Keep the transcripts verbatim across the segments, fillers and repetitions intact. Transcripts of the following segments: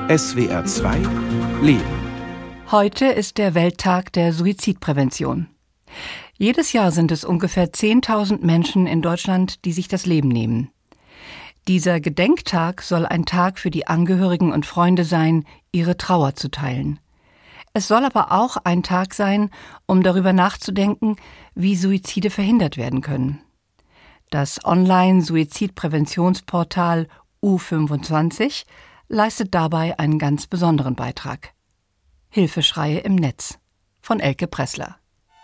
S W R zwei Leben. Heute ist der Welttag der Suizidprävention. Jedes Jahr sind es ungefähr zehntausend Menschen in Deutschland, die sich das Leben nehmen. Dieser Gedenktag soll ein Tag für die Angehörigen und Freunde sein, ihre Trauer zu teilen. Es soll aber auch ein Tag sein, um darüber nachzudenken, wie Suizide verhindert werden können. Das Online-Suizidpräventionsportal U fünfundzwanzig leistet dabei einen ganz besonderen Beitrag. Hilfeschreie im Netz von Elke Pressler.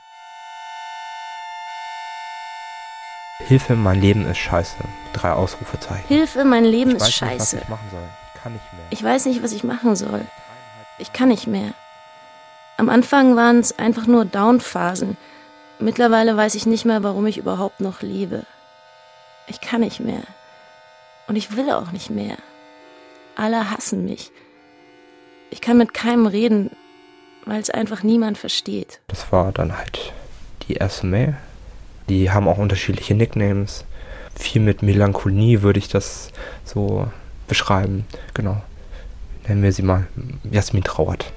Hilfe, mein Leben ist scheiße. Drei Ausrufezeichen. Hilfe, mein Leben ich ist weiß scheiße. Nicht, was ich machen soll. Ich kann nicht mehr. Ich weiß nicht, was ich machen soll. Ich kann nicht mehr. Am Anfang waren es einfach nur Down-Phasen. Mittlerweile weiß ich nicht mehr, warum ich überhaupt noch lebe. Ich kann nicht mehr. Und ich will auch nicht mehr. Alle hassen mich. Ich kann mit keinem reden, weil es einfach niemand versteht. Das war dann halt die erste Mail. Die haben auch unterschiedliche Nicknames. Viel mit Melancholie würde ich das so beschreiben. Genau. Nennen wir sie mal Jasmin Trauert.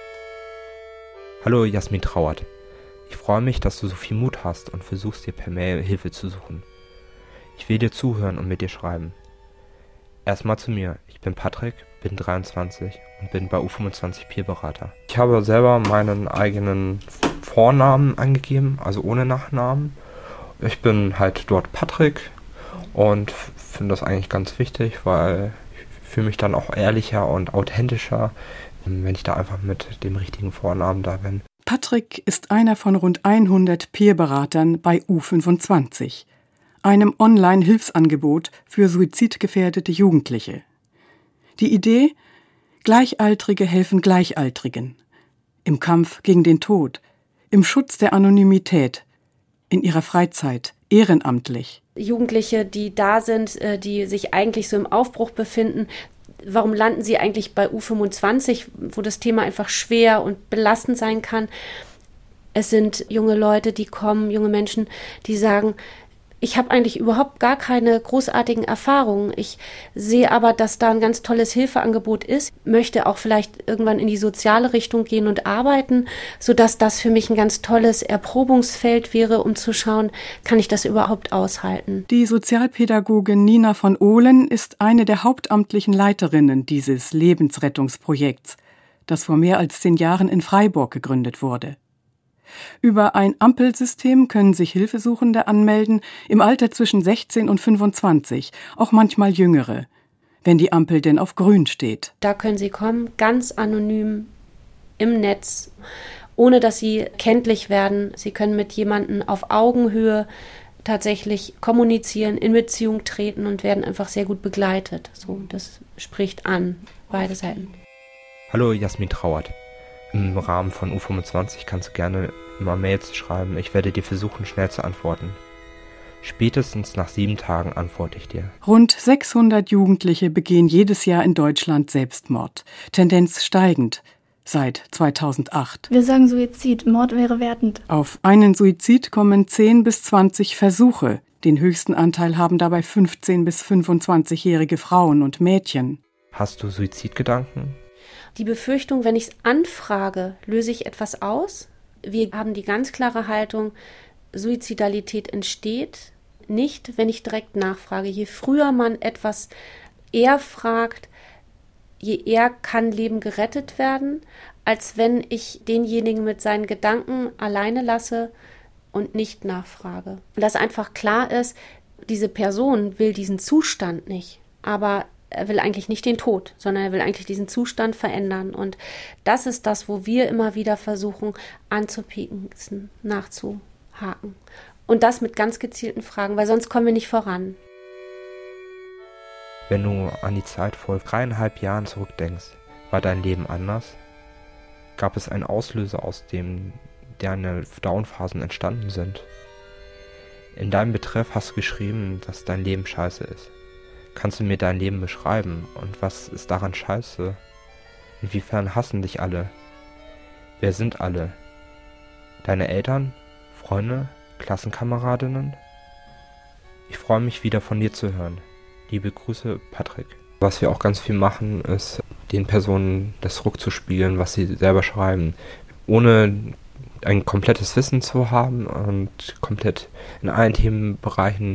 Hallo Jasmin Trauert. Ich freue mich, dass du so viel Mut hast und versuchst dir per Mail Hilfe zu suchen. Ich will dir zuhören und mit dir schreiben. Erstmal zu mir. Ich bin Patrick, bin dreiundzwanzig und bin bei U fünfundzwanzig Peerberater. Ich habe selber meinen eigenen Vornamen angegeben, also ohne Nachnamen. Ich bin halt dort Patrick und finde das eigentlich ganz wichtig, weil ich fühle mich dann auch ehrlicher und authentischer, wenn ich da einfach mit dem richtigen Vornamen da bin. Patrick ist einer von rund hundert Peerberatern bei U fünfundzwanzig, einem Online-Hilfsangebot für suizidgefährdete Jugendliche. Die Idee: Gleichaltrige helfen Gleichaltrigen. Im Kampf gegen den Tod, im Schutz der Anonymität, in ihrer Freizeit, ehrenamtlich. Jugendliche, die da sind, die sich eigentlich so im Aufbruch befinden, warum landen sie eigentlich bei U fünfundzwanzig, wo das Thema einfach schwer und belastend sein kann? Es sind junge Leute, die kommen, junge Menschen, die sagen, ich habe eigentlich überhaupt gar keine großartigen Erfahrungen. Ich sehe aber, dass da ein ganz tolles Hilfeangebot ist, möchte auch vielleicht irgendwann in die soziale Richtung gehen und arbeiten, sodass das für mich ein ganz tolles Erprobungsfeld wäre, um zu schauen, kann ich das überhaupt aushalten. Die Sozialpädagogin Nina von Ohlen ist eine der hauptamtlichen Leiterinnen dieses Lebensrettungsprojekts, das vor mehr als zehn Jahren in Freiburg gegründet wurde. Über ein Ampelsystem können sich Hilfesuchende anmelden, im Alter zwischen sechzehn und fünfundzwanzig, auch manchmal Jüngere, wenn die Ampel denn auf grün steht. Da können sie kommen, ganz anonym im Netz, ohne dass sie kenntlich werden. Sie können mit jemandem auf Augenhöhe tatsächlich kommunizieren, in Beziehung treten und werden einfach sehr gut begleitet. So, das spricht an, beide Seiten. Hallo Jasmin Trauert. Im Rahmen von U fünfundzwanzig kannst du gerne immer Mails schreiben. Ich werde dir versuchen, schnell zu antworten. Spätestens nach sieben Tagen antworte ich dir. Rund sechshundert Jugendliche begehen jedes Jahr in Deutschland Selbstmord. Tendenz steigend seit zweitausendacht. Wir sagen Suizid, Mord wäre wertend. Auf einen Suizid kommen zehn bis zwanzig Versuche. Den höchsten Anteil haben dabei fünfzehn- bis fünfundzwanzigjährige Frauen und Mädchen. Hast du Suizidgedanken? Die Befürchtung, wenn ich es anfrage, löse ich etwas aus. Wir haben die ganz klare Haltung, Suizidalität entsteht nicht, wenn ich direkt nachfrage. Je früher man etwas eher fragt, je eher kann Leben gerettet werden, als wenn ich denjenigen mit seinen Gedanken alleine lasse und nicht nachfrage. Und dass einfach klar ist, diese Person will diesen Zustand nicht, aber er will eigentlich nicht den Tod, sondern er will eigentlich diesen Zustand verändern. Und das ist das, wo wir immer wieder versuchen, anzupieksen, nachzuhaken. Und das mit ganz gezielten Fragen, weil sonst kommen wir nicht voran. Wenn du an die Zeit vor dreieinhalb Jahren zurückdenkst, war dein Leben anders? Gab es einen Auslöser, aus dem deine Downphasen entstanden sind? In deinem Betreff hast du geschrieben, dass dein Leben scheiße ist. Kannst du mir dein Leben beschreiben und was ist daran scheiße? Inwiefern hassen dich alle? Wer sind alle? Deine Eltern? Freunde? Klassenkameradinnen? Ich freue mich wieder von dir zu hören. Liebe Grüße, Patrick. Was wir auch ganz viel machen, ist den Personen das rückzuspielen, was sie selber schreiben, ohne ein komplettes Wissen zu haben und komplett in allen Themenbereichen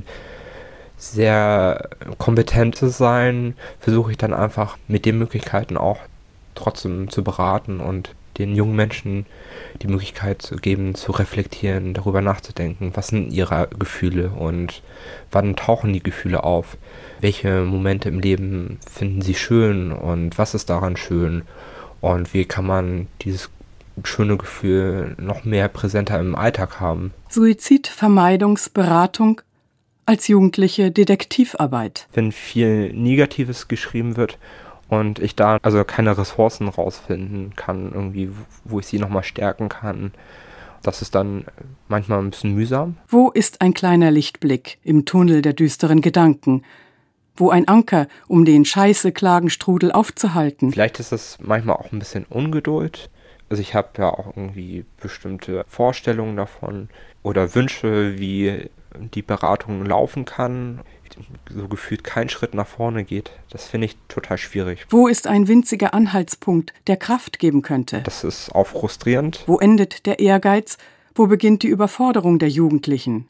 sehr kompetent zu sein, versuche ich dann einfach mit den Möglichkeiten auch trotzdem zu beraten und den jungen Menschen die Möglichkeit zu geben, zu reflektieren, darüber nachzudenken, was sind ihre Gefühle und wann tauchen die Gefühle auf, welche Momente im Leben finden sie schön und was ist daran schön und wie kann man dieses schöne Gefühl noch mehr präsenter im Alltag haben. Suizidvermeidungsberatung als jugendliche Detektivarbeit. Wenn viel Negatives geschrieben wird und ich da also keine Ressourcen rausfinden kann, irgendwie, wo ich sie nochmal stärken kann, das ist dann manchmal ein bisschen mühsam. Wo ist ein kleiner Lichtblick im Tunnel der düsteren Gedanken? Wo ein Anker, um den Scheiße-Klagenstrudel aufzuhalten? Vielleicht ist es manchmal auch ein bisschen Ungeduld. Also ich habe ja auch irgendwie bestimmte Vorstellungen davon oder Wünsche, wie die Beratung laufen kann. So gefühlt kein Schritt nach vorne geht. Das finde ich total schwierig. Wo ist ein winziger Anhaltspunkt, der Kraft geben könnte? Das ist auch frustrierend. Wo endet der Ehrgeiz? Wo beginnt die Überforderung der Jugendlichen?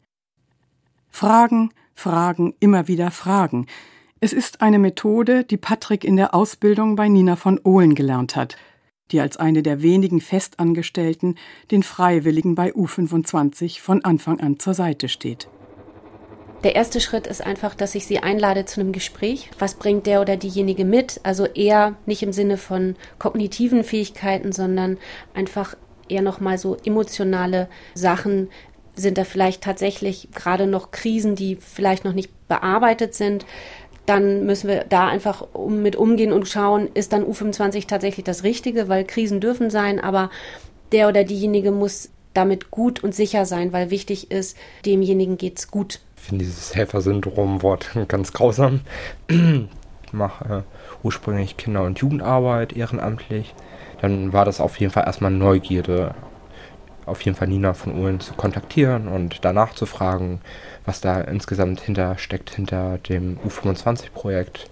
Fragen, Fragen, immer wieder Fragen. Es ist eine Methode, die Patrick in der Ausbildung bei Nina von Ohlen gelernt hat, die als eine der wenigen Festangestellten den Freiwilligen bei U fünfundzwanzig von Anfang an zur Seite steht. Der erste Schritt ist einfach, dass ich sie einlade zu einem Gespräch. Was bringt der oder diejenige mit? Also eher nicht im Sinne von kognitiven Fähigkeiten, sondern einfach eher nochmal so emotionale Sachen. Sind da vielleicht tatsächlich gerade noch Krisen, die vielleicht noch nicht bearbeitet sind? Dann müssen wir da einfach mit umgehen und schauen, ist dann U fünfundzwanzig tatsächlich das Richtige, weil Krisen dürfen sein, aber der oder diejenige muss damit gut und sicher sein, weil wichtig ist, demjenigen geht's gut. Ich finde dieses Helfersyndrom-Wort ganz grausam. Ich mache äh, ursprünglich Kinder- und Jugendarbeit ehrenamtlich. Dann war das auf jeden Fall erstmal Neugierde, auf jeden Fall Nina von Ohlen zu kontaktieren und danach zu fragen, was da insgesamt hinter steckt, hinter dem U fünfundzwanzig-Projekt.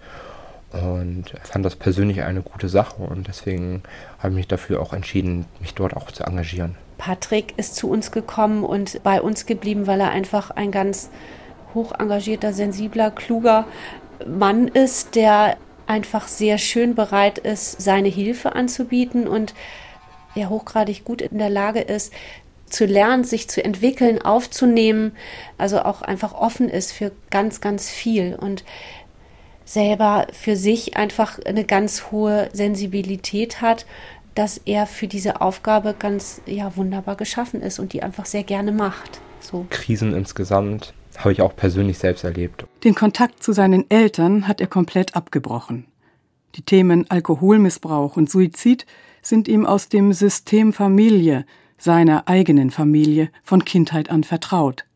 Und fand das persönlich eine gute Sache und deswegen habe ich mich dafür auch entschieden, mich dort auch zu engagieren. Patrick ist zu uns gekommen und bei uns geblieben, weil er einfach ein ganz hoch engagierter, sensibler, kluger Mann ist, der einfach sehr schön bereit ist, seine Hilfe anzubieten und ja hochgradig gut in der Lage ist, zu lernen, sich zu entwickeln, aufzunehmen, also auch einfach offen ist für ganz, ganz viel und selber für sich einfach eine ganz hohe Sensibilität hat, dass er für diese Aufgabe ganz ja wunderbar geschaffen ist und die einfach sehr gerne macht. So. Krisen insgesamt habe ich auch persönlich selbst erlebt. Den Kontakt zu seinen Eltern hat er komplett abgebrochen. Die Themen Alkoholmissbrauch und Suizid sind ihm aus dem System Familie, seiner eigenen Familie, von Kindheit an vertraut.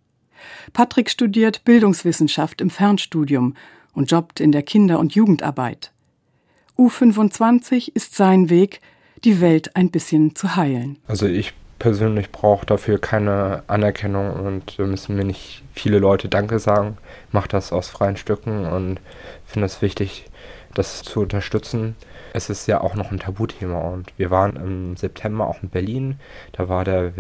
Patrick studiert Bildungswissenschaft im Fernstudium und jobbt in der Kinder- und Jugendarbeit. U fünfundzwanzig ist sein Weg, die Welt ein bisschen zu heilen. Also ich persönlich brauche dafür keine Anerkennung und müssen mir nicht viele Leute Danke sagen. Ich mache das aus freien Stücken und finde es wichtig, das zu unterstützen. Es ist ja auch noch ein Tabuthema und wir waren im September auch in Berlin. Da war der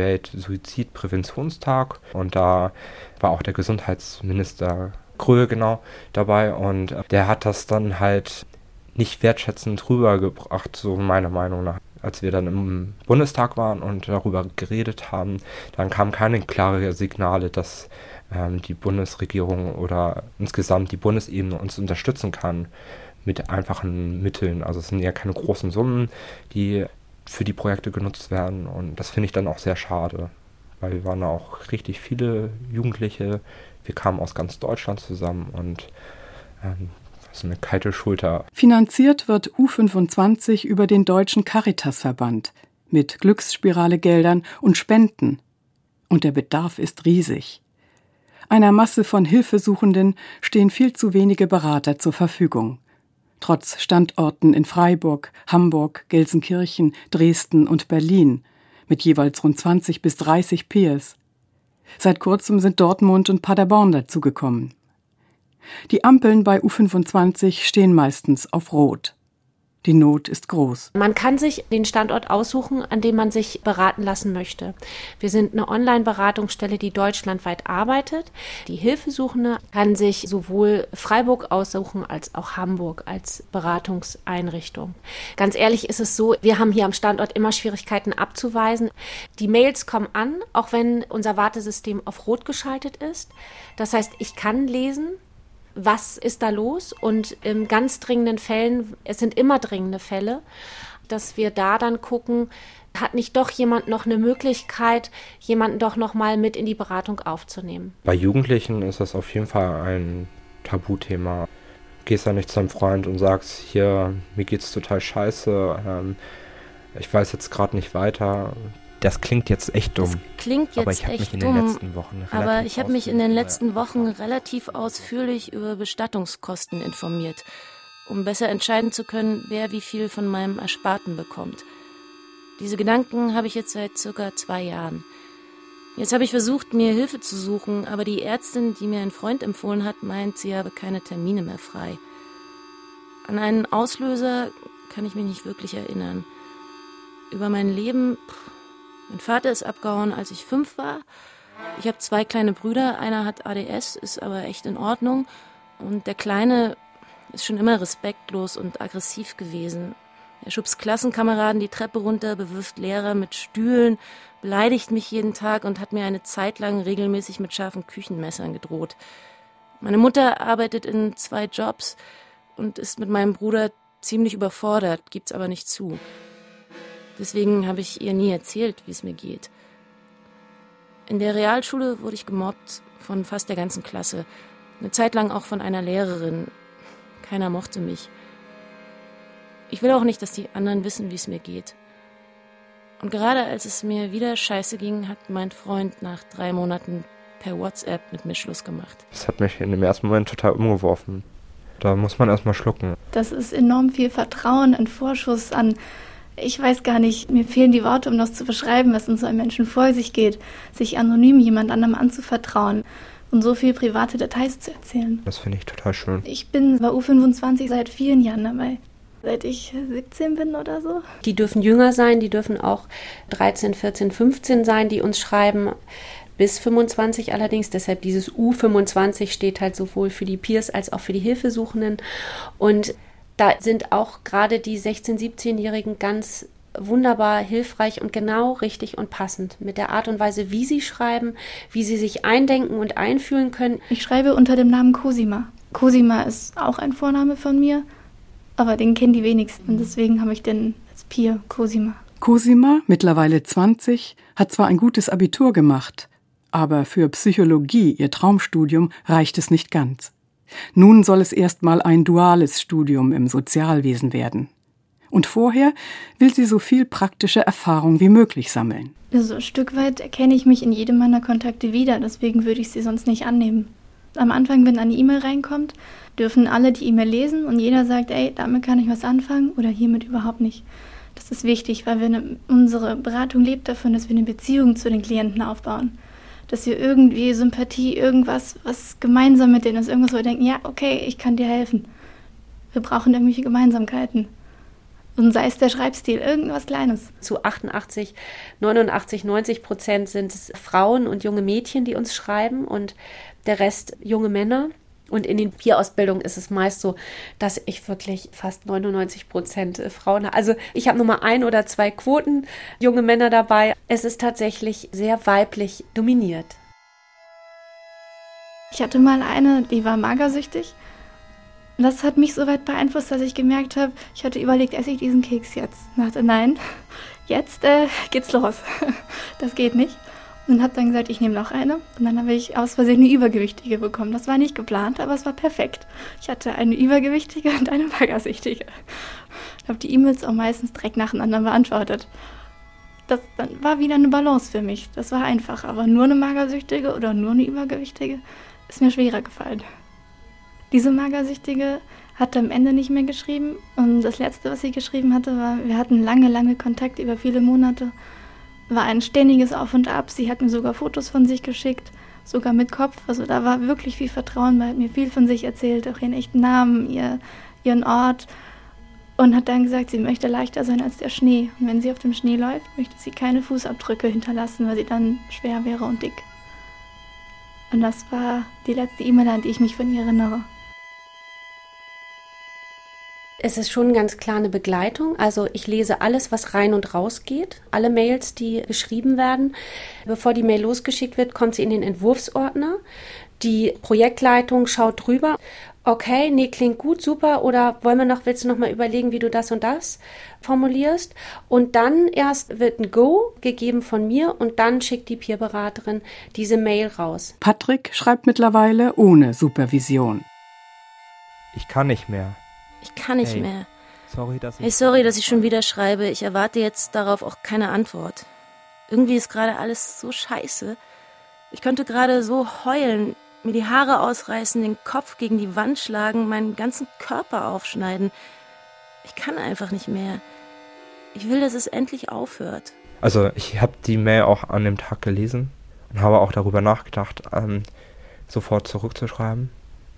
Welt-Suizidpräventionstag und da war auch der Gesundheitsminister Kröll genau dabei und der hat das dann halt nicht wertschätzend rübergebracht, so meiner Meinung nach. Als wir dann im Bundestag waren und darüber geredet haben, dann kamen keine klaren Signale, dass ähm, die Bundesregierung oder insgesamt die Bundesebene uns unterstützen kann mit einfachen Mitteln. Also es sind ja keine großen Summen, die für die Projekte genutzt werden und das finde ich dann auch sehr schade, weil wir waren auch richtig viele Jugendliche, wir kamen aus ganz Deutschland zusammen und ähm, so eine kalte Schulter. Finanziert wird U fünfundzwanzig über den Deutschen Caritasverband mit Glücksspirale-Geldern und Spenden. Und der Bedarf ist riesig. Einer Masse von Hilfesuchenden stehen viel zu wenige Berater zur Verfügung. Trotz Standorten in Freiburg, Hamburg, Gelsenkirchen, Dresden und Berlin mit jeweils rund zwanzig bis dreißig Peers. Seit kurzem sind Dortmund und Paderborn dazugekommen. Die Ampeln bei U fünfundzwanzig stehen meistens auf Rot. Die Not ist groß. Man kann sich den Standort aussuchen, an dem man sich beraten lassen möchte. Wir sind eine Online-Beratungsstelle, die deutschlandweit arbeitet. Die Hilfesuchende kann sich sowohl Freiburg aussuchen als auch Hamburg als Beratungseinrichtung. Ganz ehrlich ist es so, wir haben hier am Standort immer Schwierigkeiten abzuweisen. Die Mails kommen an, auch wenn unser Wartesystem auf Rot geschaltet ist. Das heißt, ich kann lesen, was ist da los? Und in ganz dringenden Fällen, es sind immer dringende Fälle, dass wir da dann gucken, hat nicht doch jemand noch eine Möglichkeit, jemanden doch noch mal mit in die Beratung aufzunehmen? Bei Jugendlichen ist das auf jeden Fall ein Tabuthema. Gehst ja nicht zu einem Freund und sagst, hier, mir geht's total scheiße, ähm, ich weiß jetzt gerade nicht weiter. Das klingt jetzt echt dumm. Das klingt jetzt aber ich echt mich in dumm. Den letzten Wochen aber ich habe mich in den letzten Wochen erfahren. relativ ausführlich über Bestattungskosten informiert, um besser entscheiden zu können, wer wie viel von meinem Ersparten bekommt. Diese Gedanken habe ich jetzt seit circa zwei Jahren. Jetzt habe ich versucht, mir Hilfe zu suchen, aber die Ärztin, die mir ein Freund empfohlen hat, meint, sie habe keine Termine mehr frei. An einen Auslöser kann ich mich nicht wirklich erinnern. Über mein Leben... Pff, mein Vater ist abgehauen, als ich fünf war. Ich habe zwei kleine Brüder. Einer hat A D S, ist aber echt in Ordnung. Und der Kleine ist schon immer respektlos und aggressiv gewesen. Er schubst Klassenkameraden die Treppe runter, bewirft Lehrer mit Stühlen, beleidigt mich jeden Tag und hat mir eine Zeit lang regelmäßig mit scharfen Küchenmessern gedroht. Meine Mutter arbeitet in zwei Jobs und ist mit meinem Bruder ziemlich überfordert, gibt's aber nicht zu. Deswegen habe ich ihr nie erzählt, wie es mir geht. In der Realschule wurde ich gemobbt von fast der ganzen Klasse. Eine Zeit lang auch von einer Lehrerin. Keiner mochte mich. Ich will auch nicht, dass die anderen wissen, wie es mir geht. Und gerade als es mir wieder scheiße ging, hat mein Freund nach drei Monaten per WhatsApp mit mir Schluss gemacht. Das hat mich in dem ersten Moment total umgeworfen. Da muss man erstmal schlucken. Das ist enorm viel Vertrauen, ein Vorschuss an... Ich weiß gar nicht, mir fehlen die Worte, um das zu beschreiben, was in so einem Menschen vor sich geht, sich anonym jemand anderem anzuvertrauen und so viel private Details zu erzählen. Das finde ich total schön. Ich bin bei U fünfundzwanzig seit vielen Jahren dabei, seit ich siebzehn bin oder so. Die dürfen jünger sein, die dürfen auch dreizehn, vierzehn, fünfzehn sein, die uns schreiben, bis fünfundzwanzig allerdings. Deshalb dieses U fünfundzwanzig steht halt sowohl für die Peers als auch für die Hilfesuchenden. Und da sind auch gerade die sechzehn-, siebzehnjährigen ganz wunderbar hilfreich und genau richtig und passend mit der Art und Weise, wie sie schreiben, wie sie sich eindenken und einfühlen können. Ich schreibe unter dem Namen Cosima. Cosima ist auch ein Vorname von mir, aber den kennen die wenigsten. Deswegen habe ich den als Peer Cosima. Cosima, mittlerweile zwanzig, hat zwar ein gutes Abitur gemacht, aber für Psychologie, ihr Traumstudium, reicht es nicht ganz. Nun soll es erstmal ein duales Studium im Sozialwesen werden. Und vorher will sie so viel praktische Erfahrung wie möglich sammeln. Also ein Stück weit erkenne ich mich in jedem meiner Kontakte wieder, deswegen würde ich sie sonst nicht annehmen. Am Anfang, wenn eine E-Mail reinkommt, dürfen alle die E-Mail lesen und jeder sagt, ey, damit kann ich was anfangen oder hiermit überhaupt nicht. Das ist wichtig, weil wir eine, unsere Beratung lebt davon, dass wir eine Beziehung zu den Klienten aufbauen. Dass wir irgendwie Sympathie, irgendwas, was gemeinsam mit denen ist, irgendwas, wo wir denken, ja, okay, ich kann dir helfen. Wir brauchen irgendwelche Gemeinsamkeiten. Und sei es der Schreibstil, irgendwas Kleines. Zu achtundachtzig, neunundachtzig, neunzig Prozent sind es Frauen und junge Mädchen, die uns schreiben und der Rest junge Männer. Und in den Peer-Ausbildungen ist es meist so, dass ich wirklich fast neunundneunzig Prozent Frauen habe. Also ich habe nur mal ein oder zwei Quoten junge Männer dabei. Es ist tatsächlich sehr weiblich dominiert. Ich hatte mal eine, die war magersüchtig. Und das hat mich so weit beeinflusst, dass ich gemerkt habe, ich hatte überlegt, esse ich diesen Keks jetzt? Ich dachte, nein, jetzt äh, geht's los. Das geht nicht. Und habe dann gesagt, ich nehme noch eine. Und dann habe ich aus Versehen eine Übergewichtige bekommen. Das war nicht geplant, aber es war perfekt. Ich hatte eine Übergewichtige und eine Magersüchtige. Ich habe die E-Mails auch meistens direkt nacheinander beantwortet. Das dann war wieder eine Balance für mich. Das war einfach. Aber nur eine Magersüchtige oder nur eine Übergewichtige ist mir schwerer gefallen. Diese Magersüchtige hat am Ende nicht mehr geschrieben. Und das Letzte, was sie geschrieben hatte, war, wir hatten lange, lange Kontakt über viele Monate. War ein ständiges Auf und Ab. Sie hat mir sogar Fotos von sich geschickt, sogar mit Kopf. Also da war wirklich viel Vertrauen, weil hat mir viel von sich erzählt, auch ihren echten Namen, ihr, ihren Ort. und hat dann gesagt, sie möchte leichter sein als der Schnee. Und wenn sie auf dem Schnee läuft, möchte sie keine Fußabdrücke hinterlassen, weil sie dann schwer wäre und dick. Und das war die letzte E-Mail, an die ich mich von ihr erinnere. Es ist schon ganz klar eine Begleitung. Also ich lese alles, was rein und raus geht. Alle Mails, die geschrieben werden. Bevor die Mail losgeschickt wird, kommt sie in den Entwurfsordner. Die Projektleitung schaut drüber. Okay, nee, klingt gut, super. Oder wollen wir noch, willst du noch mal überlegen, wie du das und das formulierst? Und dann erst wird ein Go gegeben von mir und dann schickt die Peerberaterin diese Mail raus. Patrick schreibt mittlerweile ohne Supervision. Ich kann nicht mehr. Ich kann nicht hey, mehr. Sorry, dass ich... Hey, sorry, dass ich schon wieder schreibe. Ich erwarte jetzt darauf auch keine Antwort. Irgendwie ist gerade alles so scheiße. Ich könnte gerade so heulen, mir die Haare ausreißen, den Kopf gegen die Wand schlagen, meinen ganzen Körper aufschneiden. Ich kann einfach nicht mehr. Ich will, dass es endlich aufhört. Also ich habe die Mail auch an dem Tag gelesen und habe auch darüber nachgedacht, ähm, sofort zurückzuschreiben.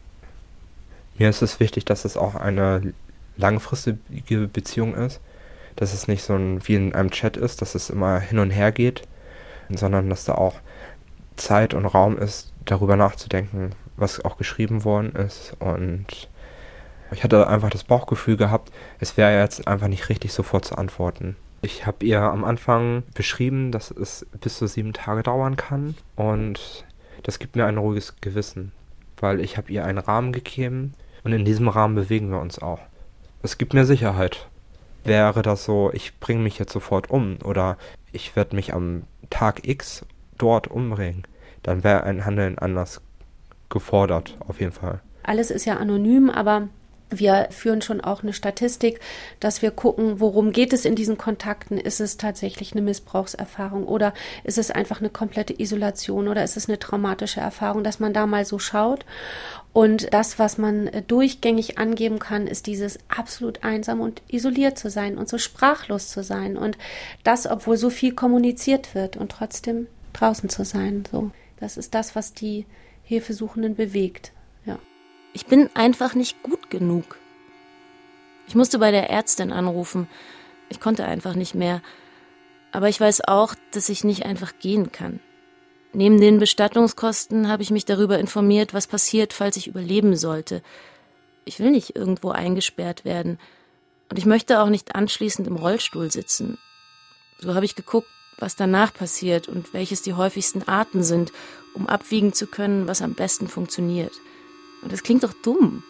Mir ist es wichtig, dass es auch eine langfristige Beziehung ist, dass es nicht so ein, wie in einem Chat ist, dass es immer hin und her geht, sondern dass da auch Zeit und Raum ist, darüber nachzudenken, was auch geschrieben worden ist. Und ich hatte einfach das Bauchgefühl gehabt, es wäre jetzt einfach nicht richtig, sofort zu antworten. Ich habe ihr am Anfang beschrieben, dass es bis zu sieben Tage dauern kann und das gibt mir ein ruhiges Gewissen, weil ich habe ihr einen Rahmen gegeben und in diesem Rahmen bewegen wir uns auch. Es gibt mir Sicherheit. Wäre das so, ich bringe mich jetzt sofort um oder ich werde mich am Tag X dort umbringen, dann wäre ein Handeln anders gefordert, auf jeden Fall. Alles ist ja anonym, aber wir führen schon auch eine Statistik, dass wir gucken, worum geht es in diesen Kontakten? Ist es tatsächlich eine Missbrauchserfahrung oder ist es einfach eine komplette Isolation oder ist es eine traumatische Erfahrung, dass man da mal so schaut? Und das, was man durchgängig angeben kann, ist dieses absolut einsam und isoliert zu sein und so sprachlos zu sein. Und das, obwohl so viel kommuniziert wird und trotzdem draußen zu sein. So, das ist das, was die Hilfesuchenden bewegt. Ja. Ich bin einfach nicht gut genug. Ich musste bei der Ärztin anrufen. Ich konnte einfach nicht mehr. Aber ich weiß auch, dass ich nicht einfach gehen kann. Neben den Bestattungskosten habe ich mich darüber informiert, was passiert, falls ich überleben sollte. Ich will nicht irgendwo eingesperrt werden. Und ich möchte auch nicht anschließend im Rollstuhl sitzen. So habe ich geguckt, was danach passiert und welches die häufigsten Arten sind, um abwiegen zu können, was am besten funktioniert. Und das klingt doch dumm.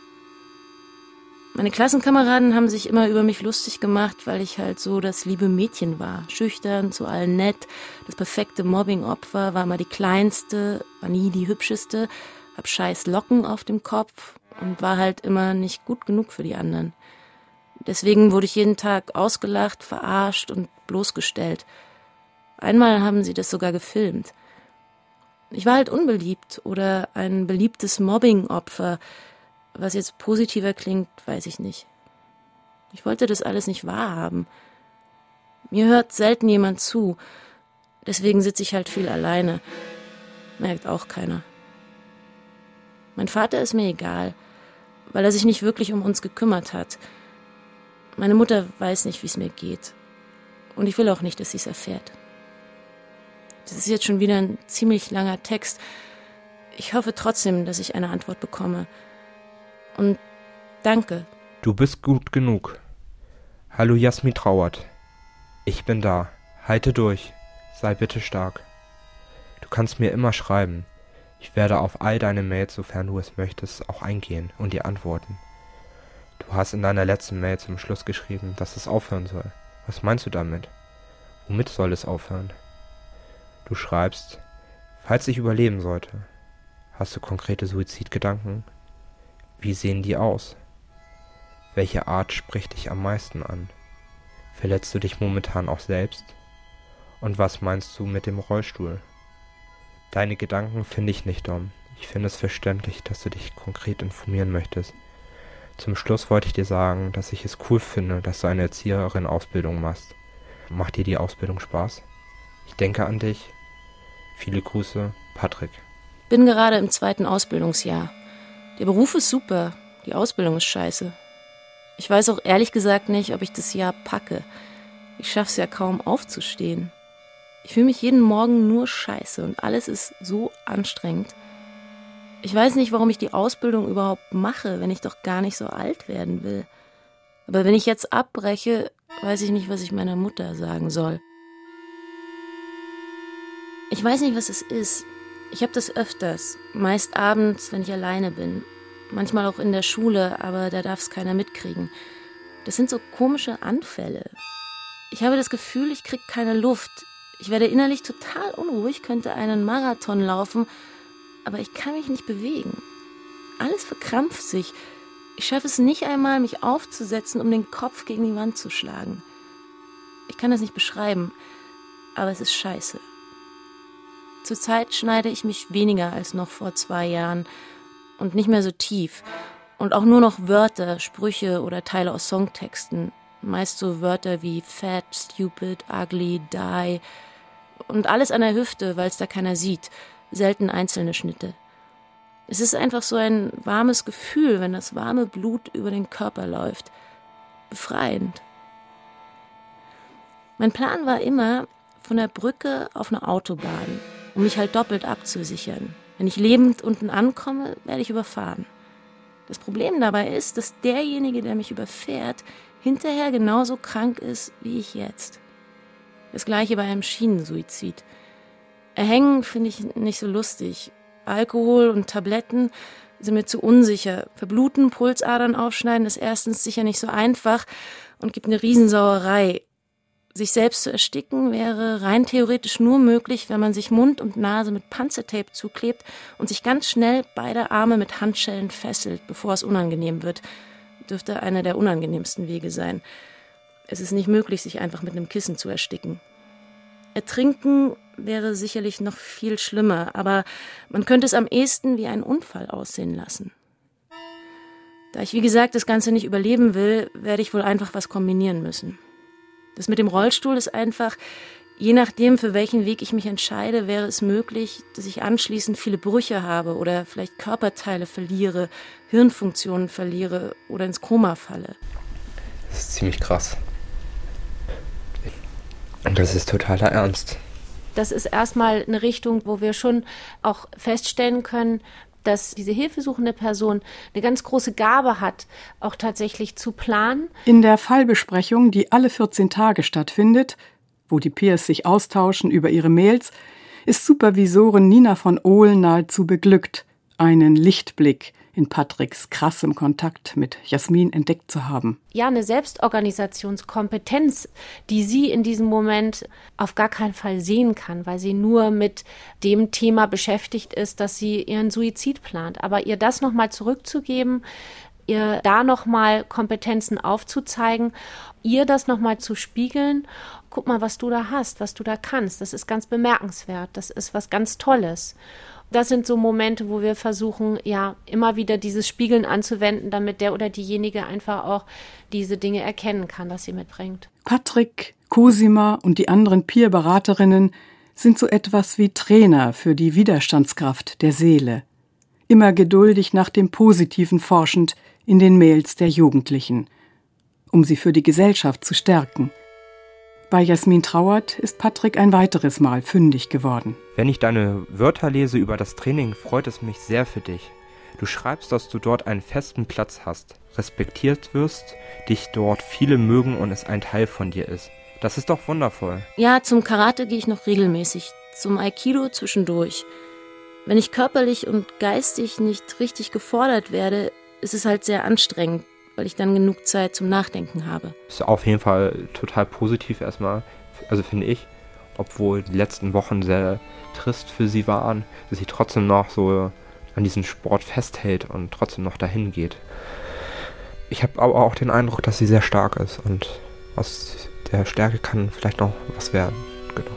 Meine Klassenkameraden haben sich immer über mich lustig gemacht, weil ich halt so das liebe Mädchen war. Schüchtern, zu allen nett, das perfekte Mobbing-Opfer, war immer die Kleinste, war nie die Hübscheste, hab scheiß Locken auf dem Kopf und war halt immer nicht gut genug für die anderen. Deswegen wurde ich jeden Tag ausgelacht, verarscht und bloßgestellt. Einmal haben sie das sogar gefilmt. Ich war halt unbeliebt oder ein beliebtes Mobbing-Opfer. Was jetzt positiver klingt, weiß ich nicht. Ich wollte das alles nicht wahrhaben. Mir hört selten jemand zu. Deswegen sitze ich halt viel alleine. Merkt auch keiner. Mein Vater ist mir egal, weil er sich nicht wirklich um uns gekümmert hat. Meine Mutter weiß nicht, wie es mir geht. Und ich will auch nicht, dass sie es erfährt. Das ist jetzt schon wieder ein ziemlich langer Text. Ich hoffe trotzdem, dass ich eine Antwort bekomme. Und danke. Du bist gut genug. Hallo Jasmin Trauert. Ich bin da. Halte durch. Sei bitte stark. Du kannst mir immer schreiben. Ich werde auf all deine Mails, sofern du es möchtest, auch eingehen und dir antworten. Du hast in deiner letzten Mail zum Schluss geschrieben, dass es aufhören soll. Was meinst du damit? Womit soll es aufhören? Du schreibst, falls ich überleben sollte, hast du konkrete Suizidgedanken? Wie sehen die aus? Welche Art spricht dich am meisten an? Verletzt du dich momentan auch selbst? Und was meinst du mit dem Rollstuhl? Deine Gedanken finde ich nicht dumm. Ich finde es verständlich, dass du dich konkret informieren möchtest. Zum Schluss wollte ich dir sagen, dass ich es cool finde, dass du eine Erzieherin-Ausbildung machst. Macht dir die Ausbildung Spaß? Ich denke an dich. Viele Grüße, Patrick. Bin gerade im zweiten Ausbildungsjahr. Der Beruf ist super, die Ausbildung ist scheiße. Ich weiß auch ehrlich gesagt nicht, ob ich das Jahr packe. Ich schaff's ja kaum aufzustehen. Ich fühle mich jeden Morgen nur scheiße und alles ist so anstrengend. Ich weiß nicht, warum ich die Ausbildung überhaupt mache, wenn ich doch gar nicht so alt werden will. Aber wenn ich jetzt abbreche, weiß ich nicht, was ich meiner Mutter sagen soll. Ich weiß nicht, was es ist. Ich habe das öfters, meist abends, wenn ich alleine bin. Manchmal auch in der Schule, aber da darf es keiner mitkriegen. Das sind so komische Anfälle. Ich habe das Gefühl, ich kriege keine Luft. Ich werde innerlich total unruhig, könnte einen Marathon laufen, aber ich kann mich nicht bewegen. Alles verkrampft sich. Ich schaffe es nicht einmal, mich aufzusetzen, um den Kopf gegen die Wand zu schlagen. Ich kann das nicht beschreiben, aber es ist scheiße. Zurzeit schneide ich mich weniger als noch vor zwei Jahren und nicht mehr so tief. Und auch nur noch Wörter, Sprüche oder Teile aus Songtexten. Meist so Wörter wie fat, stupid, ugly, die. Und alles an der Hüfte, weil es da keiner sieht. Selten einzelne Schnitte. Es ist einfach so ein warmes Gefühl, wenn das warme Blut über den Körper läuft. Befreiend. Mein Plan war immer, von der Brücke auf eine Autobahn, um mich halt doppelt abzusichern. Wenn ich lebend unten ankomme, werde ich überfahren. Das Problem dabei ist, dass derjenige, der mich überfährt, hinterher genauso krank ist wie ich jetzt. Das gleiche bei einem Schienensuizid. Erhängen finde ich nicht so lustig. Alkohol und Tabletten sind mir zu unsicher. Verbluten, Pulsadern aufschneiden ist erstens sicher nicht so einfach und gibt eine Riesensauerei. Sich selbst zu ersticken wäre rein theoretisch nur möglich, wenn man sich Mund und Nase mit Panzertape zuklebt und sich ganz schnell beide Arme mit Handschellen fesselt, bevor es unangenehm wird. Dürfte einer der unangenehmsten Wege sein. Es ist nicht möglich, sich einfach mit einem Kissen zu ersticken. Ertrinken wäre sicherlich noch viel schlimmer, aber man könnte es am ehesten wie einen Unfall aussehen lassen. Da ich, wie gesagt, das Ganze nicht überleben will, werde ich wohl einfach was kombinieren müssen. Das mit dem Rollstuhl ist einfach, je nachdem, für welchen Weg ich mich entscheide, wäre es möglich, dass ich anschließend viele Brüche habe oder vielleicht Körperteile verliere, Hirnfunktionen verliere oder ins Koma falle. Das ist ziemlich krass. Und das ist totaler Ernst. Das ist erstmal eine Richtung, wo wir schon auch feststellen können, dass diese hilfesuchende Person eine ganz große Gabe hat, auch tatsächlich zu planen. In der Fallbesprechung, die alle vierzehn Tage stattfindet, wo die Peers sich austauschen über ihre Mails, ist Supervisorin Nina von Ohlen nahezu beglückt, einen Lichtblick in Patricks krassem Kontakt mit Jasmin entdeckt zu haben. Ja, eine Selbstorganisationskompetenz, die sie in diesem Moment auf gar keinen Fall sehen kann, weil sie nur mit dem Thema beschäftigt ist, dass sie ihren Suizid plant. Aber ihr das nochmal zurückzugeben, ihr da nochmal Kompetenzen aufzuzeigen, ihr das nochmal zu spiegeln, guck mal, was du da hast, was du da kannst, das ist ganz bemerkenswert, das ist was ganz Tolles. Das sind so Momente, wo wir versuchen, ja, immer wieder dieses Spiegeln anzuwenden, damit der oder diejenige einfach auch diese Dinge erkennen kann, was sie mitbringt. Patrick, Cosima und die anderen Peer-Beraterinnen sind so etwas wie Trainer für die Widerstandskraft der Seele. Immer geduldig nach dem Positiven forschend in den Mails der Jugendlichen, um sie für die Gesellschaft zu stärken. Bei Jasmin Trauert ist Patrick ein weiteres Mal fündig geworden. Wenn ich deine Wörter lese über das Training, freut es mich sehr für dich. Du schreibst, dass du dort einen festen Platz hast, respektiert wirst, dich dort viele mögen und es ein Teil von dir ist. Das ist doch wundervoll. Ja, zum Karate gehe ich noch regelmäßig, zum Aikido zwischendurch. Wenn ich körperlich und geistig nicht richtig gefordert werde, ist es halt sehr anstrengend, weil ich dann genug Zeit zum Nachdenken habe. Ist auf jeden Fall total positiv erstmal, also finde ich, obwohl die letzten Wochen sehr trist für sie waren, dass sie trotzdem noch so an diesem Sport festhält und trotzdem noch dahin geht. Ich habe aber auch den Eindruck, dass sie sehr stark ist und aus der Stärke kann vielleicht noch was werden. Genau.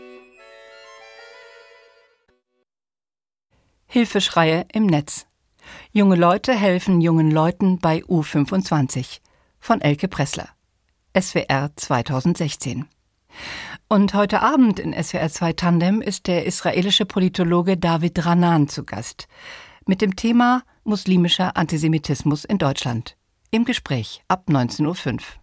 Hilfeschreie im Netz. Junge Leute helfen jungen Leuten bei U fünfundzwanzig von Elke Pressler. S W R zweitausendsechzehn. Und heute Abend in S W R zwei Tandem ist der israelische Politologe David Ranan zu Gast mit dem Thema muslimischer Antisemitismus in Deutschland. Im Gespräch ab neunzehn Uhr fünf.